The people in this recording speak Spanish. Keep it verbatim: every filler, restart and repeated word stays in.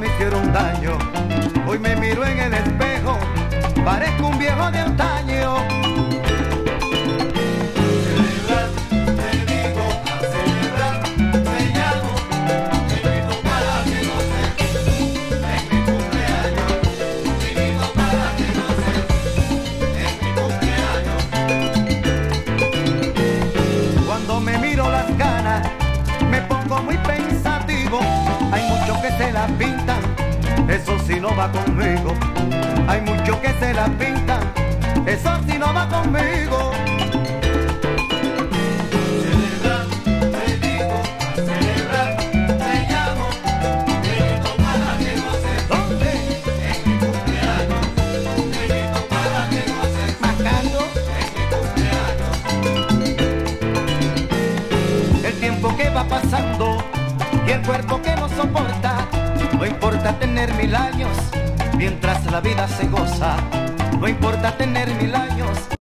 me hicieron daño. Hoy me miro en el espejo, parezco un viejo de antaño. Celebrar, te digo, a celebrar, me llamo, te invito para que goces, en mi cumpleaños, te invito para que goces, en mi cumpleaños. Cuando me miro las canas, me pongo muy pensativo. Hay muchos que se las pintan, eso sí no va conmigo. Hay muchos que se las pintan, eso sí no va conmigo. Celebrar, te digo, a celebrar, te llamo, te invito para que goces, ¿Dónde? en mi cumpleaños, te invito para que goces, Macando. en mi cumpleaños. El tiempo que va pasando y el cuerpo que no soporta. No importa tener mil años, mientras la vida se goza. No importa tener mil años.